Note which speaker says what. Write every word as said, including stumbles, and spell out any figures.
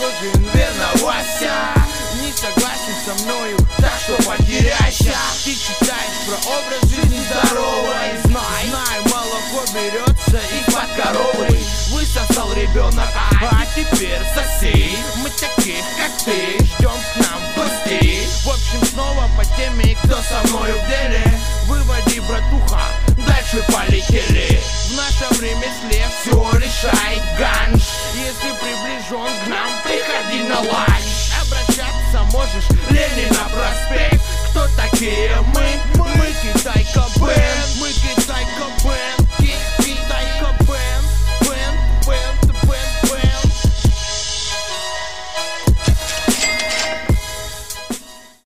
Speaker 1: похожи, верно, Вася. Не согласен со мною, так что потеряйся. Ты читаешь про образ жизни здоровой. Знай, знай, молоко берется из-под коровы. Высосал ребенок, а теперь сосед. Мы таких, как ты, ждем к нам гостей. В общем, снова по теме, кто со мною в деле. Выводи, братуха, дальше полетели. В нашем ремесле все решает ганж. Если приближен к нам, приходи на ланч. Обращаться можешь, Ленина проспект. Кто такие мы? Мы Китайка Бэнд. Мы Китайка Бэнд.